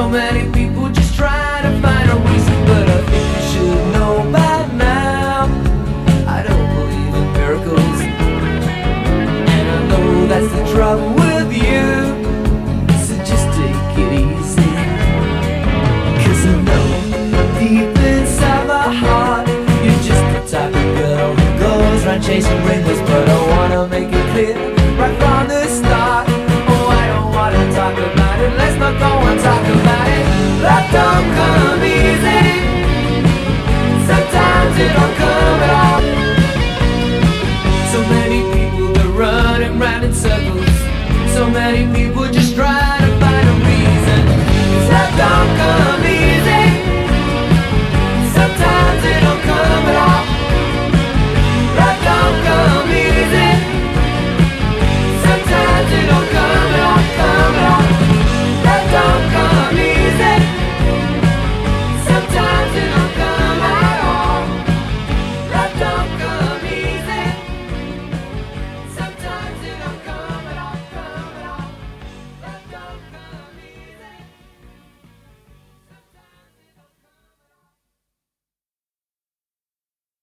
So many people just try to find a reason, but I think you should know by now I don't believe in miracles, and I know that's the trouble with you. So just take it easy, 'cause I know deep inside my heart you're just the type of girl who goes around chasing rainbows. But I wanna make it clear right from the start, oh, I don't wanna talk about it. Let's not go and talk about it. That don't come easy. Sometimes it don't come at all. So many people, they're running round in circles. So many people just try